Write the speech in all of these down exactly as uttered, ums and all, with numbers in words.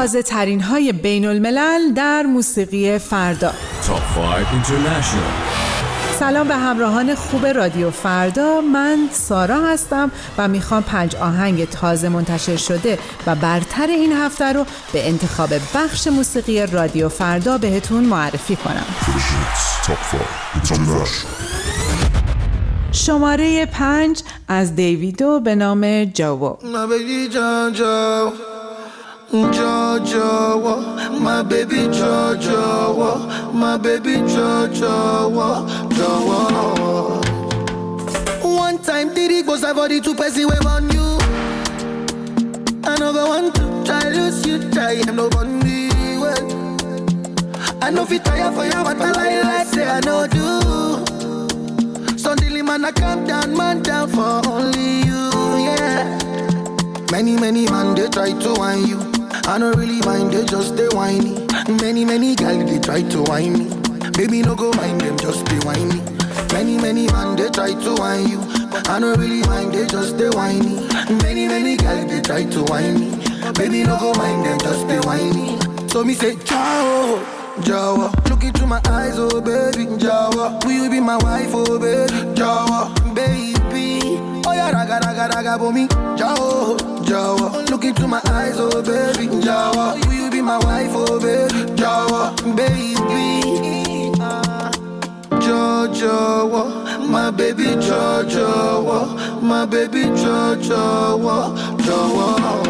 تازه ترین های بین الملل در موسیقی فردا. Top five International. سلام به همراهان خوب رادیو فردا، من سارا هستم و میخوام پنج آهنگ تازه منتشر شده و برتر این هفته رو به انتخاب بخش موسیقی رادیو فردا بهتون معرفی کنم. شماره پنج از دیویدو به نام جاوو. Jojo, my baby Jojo, my baby Jojo, Jojo. One time did it goes about the two person wave on you. I know go want to try lose you, try him no bunny well. I know fit tire for you, but I like like say I know do. Suddenly man I calm down, man down for only you, yeah. Many many man they try to whine you. I don't really mind, they just stay whiny. Many, many girls, they try to whine me. Baby, no go mind them, just be whiny. Many, many man, they try to whine you. I don't really mind, they just stay whiny. Many, many girls, they try to whine me. Baby, no go mind them, just be whiny. So me say, Jawa, Jawa. Look into my eyes, oh baby, Jawa. Will you be my wife, oh baby, Jawa, baby. Oh yeah, raga, raga, raga, for me, Jawa. Jawa, look into my eyes, oh baby, Jawa. Will you be my wife, oh baby, Jawa, baby. Jojo, my baby Jojo, my baby Jojo, Jojo.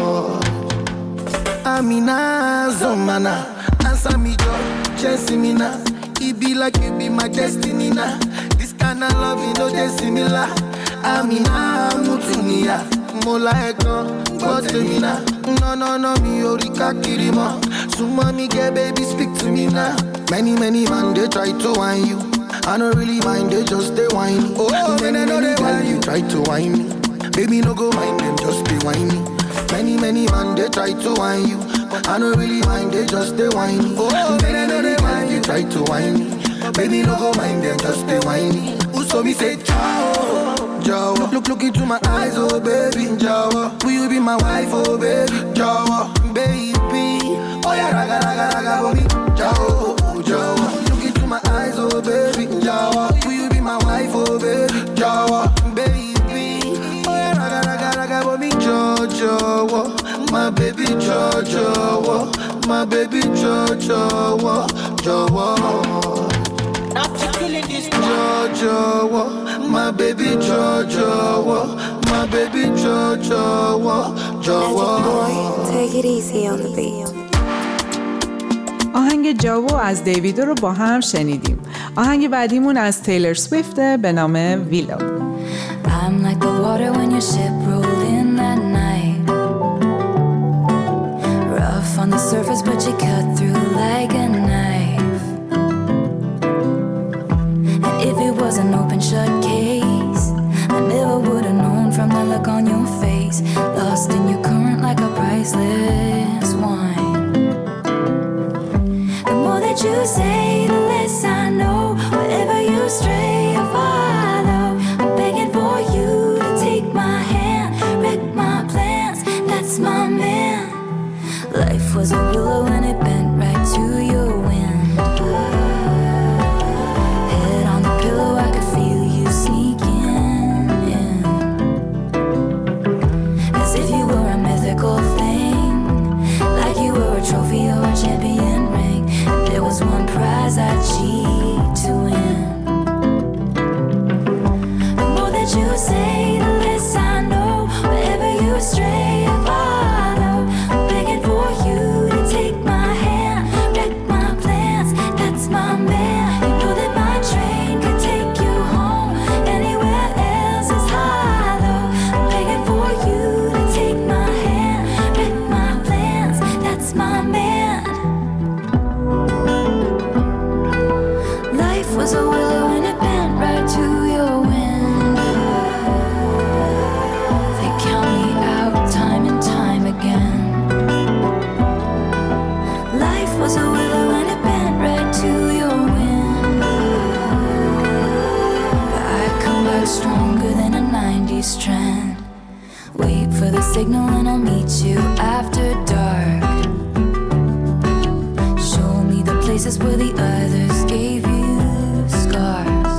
Amina, Zomana, answer me, Jo, chase me now. It be like you be my destiny now. This kind of love, you know, they similar. Amina, Mutunia. Mola ekon, but me na. No no no, me orika kirima. So mommy get baby, speak to me now. Many many man they try to whine you. I don't really mind, they just stay whiny. Oh, many many, many girl you try to whine me. Baby no go mind them, just be whiny. Many many man they try to whine you. I don't really mind, they just stay whiny. Oh, many many girl you try to whine me. Baby no go mind them, just be whiny. So me say ciao. Jawa, look, look into my eyes, oh baby, Jawa. Will you be my wife, oh baby, Jawa, baby. Oh yeah, raga, raga, raga, for me, Jawa, Jawa. Look into my eyes, oh baby, Jawa. Will you be my wife, oh baby, Jawa, baby. Oh yeah, raga, raga, raga, for me, Jojo, my baby, Jojo, my baby, Jojo, Jojo. Jojo, my baby Jojo, my baby Jojo, Jojo. Take it easy on the beat. آهنگ جاوو از دیویدو رو با هم شنیدیم. آهنگ بعدیمون از تیلر سویفت به نام ویلو. I'm like the water when your ship rolled in that night. Rough on the surface but you cut through like a knife. If it was an open shut case, I never would have known from the look on your face. Lost in your current like a priceless wine. The more that you say, the less I know. Wherever you stray, I follow. I'm begging for you to take my hand, wreck my plans. That's my man. Life was a willow and it bent right to your wind. I could feel you sneaking in, as if you were a mythical thing, like you were a trophy or a champion ring. And there was one prize I'd cheat to win. The more that you say, the less I know. Wherever you stray, I follow. I'm begging for you to take my hand, wreck my plans. That's my man. You know that my train could take you home. Anywhere else is hollow. I'm begging for you to take my hand, wreck my plans. That's my man. Life was a willow and it bent right to your wind. They count me out time and time again. Life was a willow and it bent right to your wind. But I come back stronger than a nineties trend. Wait for the signal and I'll meet you after dark. places where the others gave you scars.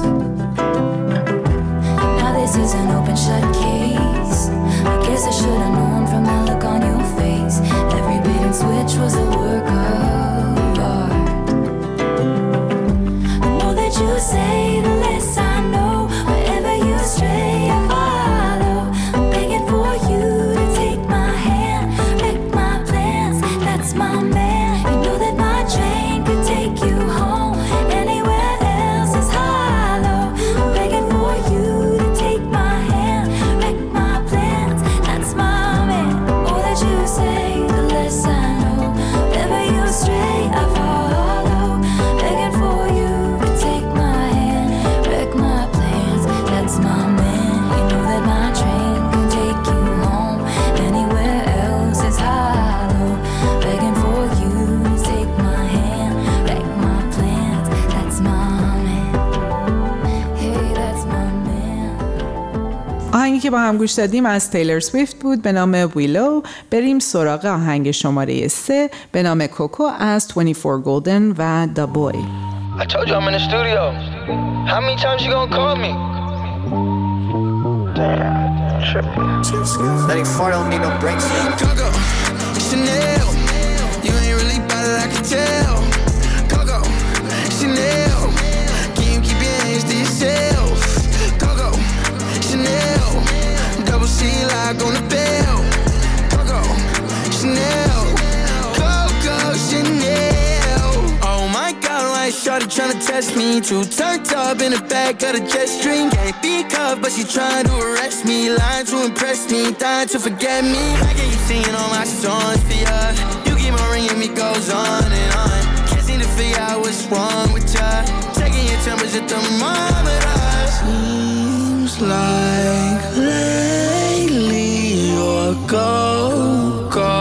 Now this is an open shut case. I guess I should have known from that look on your face. Every bait and switch was a work of art. The more that you say, the less I know. Wherever you stray, I follow. I'm begging for you to take my hand, wreck my plans. That's my man. You know that my train could take you home. Anywhere else is hollow. I'm begging for you to take my hand, wreck my plans. That's my man. The more that you say, the less I know. Wherever you stray, I follow. Begging for you to take my hand, wreck my plans. That's my man. You know that my train can take you home. Anywhere else is hollow. Begging for you to take my hand, wreck my plans. That's my man. Hey, that's my man. آهنگی که با هم گوش دادیم از تیلر سویفت بود به نام ویلو. بریم سراغ آهنگ شماره سه به نام کوکو از twenty-four Golden و The Boy. I told you I'm in the studio. How many times you gonna call me? Damn, tripping. Letting fart don't need no brakes. Coco, Chanel. You ain't really bad it, I can tell. Coco, Chanel. Can you keep your hands to yourself? Coco, Chanel. Double C lock on the bell. Coco, Chanel. Coco, Chanel. Oh my God, like shawty tryna test me. Too turned up in the back of the jet stream. Can't be cuffed, but she trying to arrest me. Lying to impress me, dying to forget me. I get you singing all my songs for ya. You keep on ringing me, goes on and on. Can't seem to figure out what's wrong with ya. Taking your temperature thermometer. Seems like lately you're go, go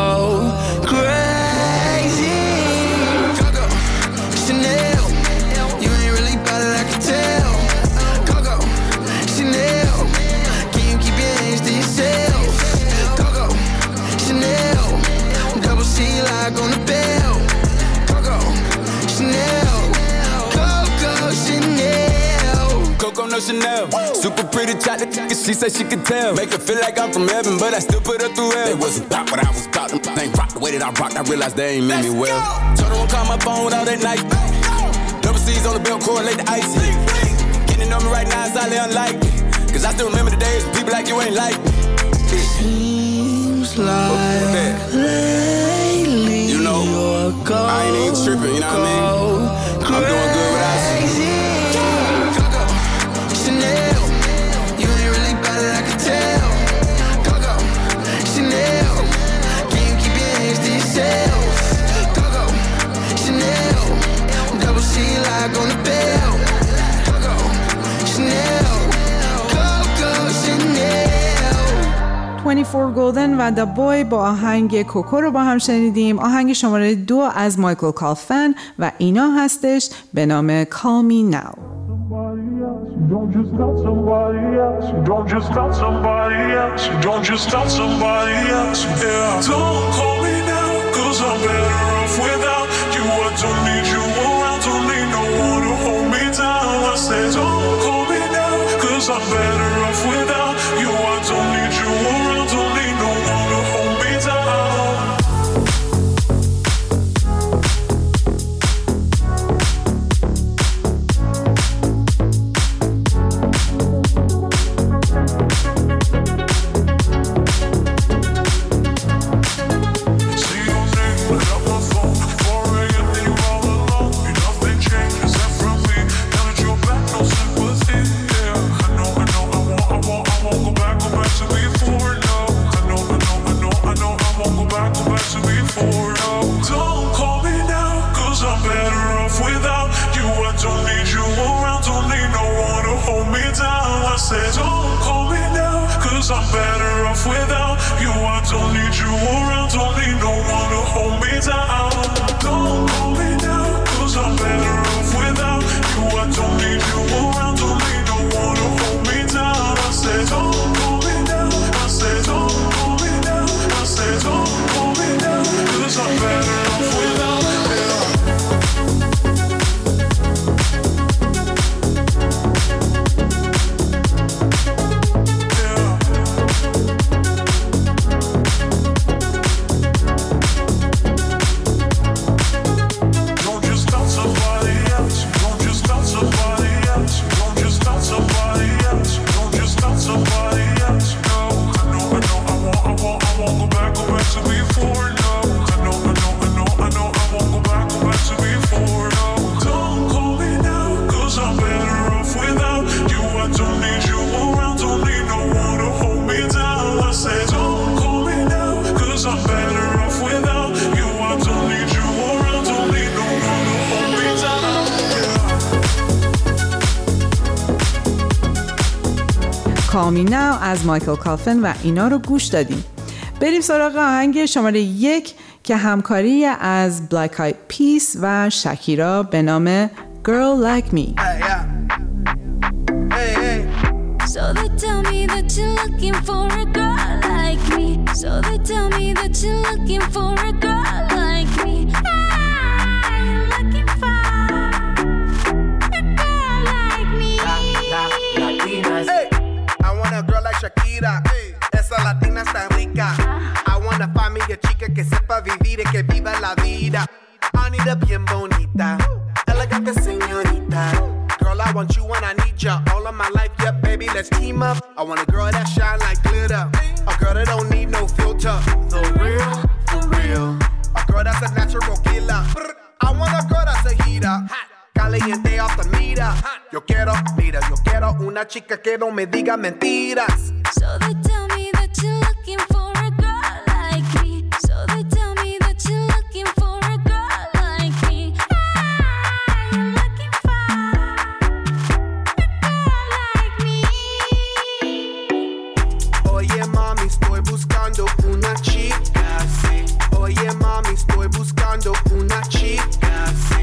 crazy. Coco, Chanel. You ain't really bad it, I can tell. Coco, Chanel. Can you keep your hands to yourself? Coco, Chanel. Double C lock on the bell. Coco, Chanel. Coco, Chanel. Coco no Chanel, super pretty chocolate. She said she could tell. Make her feel like I'm from heaven, but I still put her through hell. They wasn't about what I was about. They ain't rock the way that I rock. I realized they ain't meant me well. Told her won't call my phone all that night. Double C's on the belt, correlate the icy. Getting on me right now is highly unlikely. Cause I still remember the days people like you ain't like me. Seems like lately you know, you're go, I ain't even tripping, you know what I mean? I'm doing good without you. Coco, Chanel. You ain't really bad it, I can tell. Coco, Chanel. Can you keep your hands to yourself? Coco, Chanel. Double C lock on the bell. Coco, Chanel. Coco, Chanel. twenty-four Golden و The Boy با آهنگ کوکو رو با هم شنیدیم. آهنگ شماره دو از مایکل کالفن و اینا هستش به نام Call Me Now. You don't just got somebody else. You don't just got somebody else. You don't just got somebody else. Yeah. Don't call me now, cause I'm better off without you. I don't need you around. Don't need no one to hold me down. I said, don't call me now, cause I'm better off without you. I don't need you around. Don't need no one to hold me down. I'm better off without you. I don't need you around. Don't need no one to hold me down. Don't call me now, cause I'm better off without you. I don't need you around. Don't need no one to hold me down. I said don't call me now. I said don't call me now. I said don't call me now, cause I'm better off without you. آمینا از مایکل کالفن و اینا رو گوش دادیم. بریم سراغ آهنگ شماره یک که همکاری از بلک آید پیس و شکیرا به نام Girl Like Me. So they tell me that you're looking for a girl like me. So they tell me that you're looking for a girl like me. I'm looking for a girl like me. La, la, Latinas. Hey, I want a girl like Shakira. Hey, esa latina está rica. I wanna find me a chica que sepa vivir y que viva la vida. Anita bien bonita, elegante señorita. Girl, I want you and I need ya all of my life, yeah, baby, let's team up. I want a girl that shine like glitter, a girl that don't need no filter. The real, for real, a girl that's a natural killer. I want a girl that's a heater, caliente off the meter. Yo quiero, mira, yo quiero una chica que no me diga mentiras. So they tell me that you're looking for a girl like me. So they tell me that you're looking for a girl like me. I'm looking for a girl like me. Oye mami, estoy buscando una chica, sí. Oye mami, estoy buscando una chica, sí.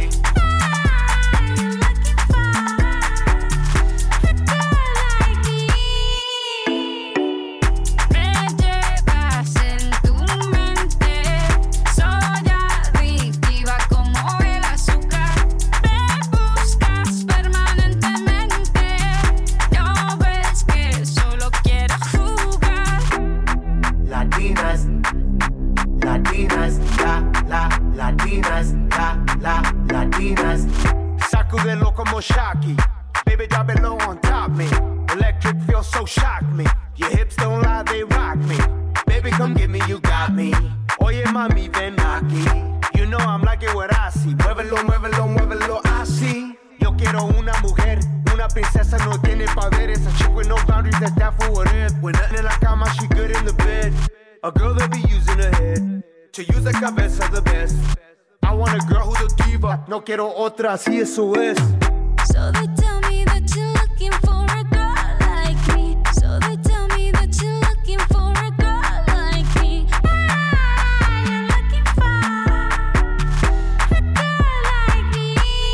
Sacudelo como Shocky. Baby, drop it low on top me. Electric feel so shock me. Your hips don't lie, they rock me. Baby, come get me, you got me. Oye, mami, ven aquí. You know I'm liking what I see. Muévelo, muévelo, muévelo así. Yo quiero una mujer, una princesa, no tiene poderes. A chick with no boundaries, that's that for what it. When nothing in la cama, she good in the bed. A girl that be using her head to use the cabeza the best. I want a girl who's a diva. No quiero otra, así eso es. So they tell me that you're looking for a girl like me. So they tell me that you're looking for a girl like me. I'm looking for a girl like me.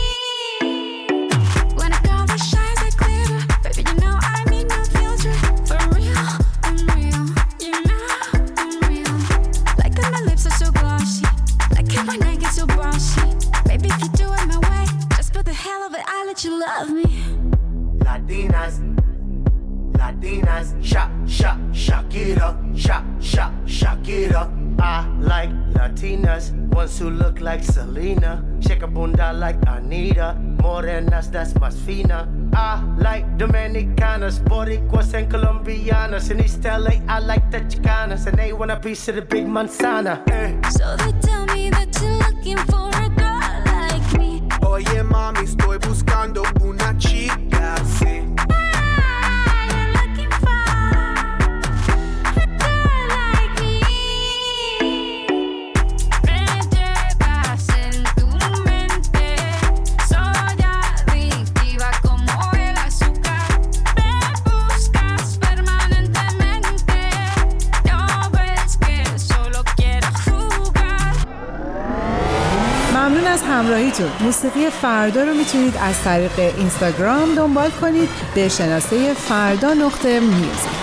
When a girl that shines like glitter, baby, you know I need no filter. For real, I'm real. You know I'm real. Like that my lips are so glossy. Like that my neck is so bossy. Baby, if you do it my way, just for the hell of it, I'll let you love me. Latinas, Latinas, Sha, Sha, Shakira, Sha, Sha, Shakira. I like Latinas, ones who look like Selena, shake a bunda like Anita, morenas that's más fina. I like Dominicanas, Boricuas and Colombianas. In East L A, I like the Chicanas, and they want a piece of the big manzana. Eh. So they tell me that you're looking for a girl like me. Oye mami, estoy buscando una chica, sí. I'm looking for a girl like me. Me llevas en tu mente, soy adictiva como el azúcar. Me buscas permanentemente, no ves que solo quiero jugar. ممنون از همراهیتون. موسیقی فردا رو میتونید از طریق اینستاگرام دنبال کنید به شناسه فردا نقطه میوزیک.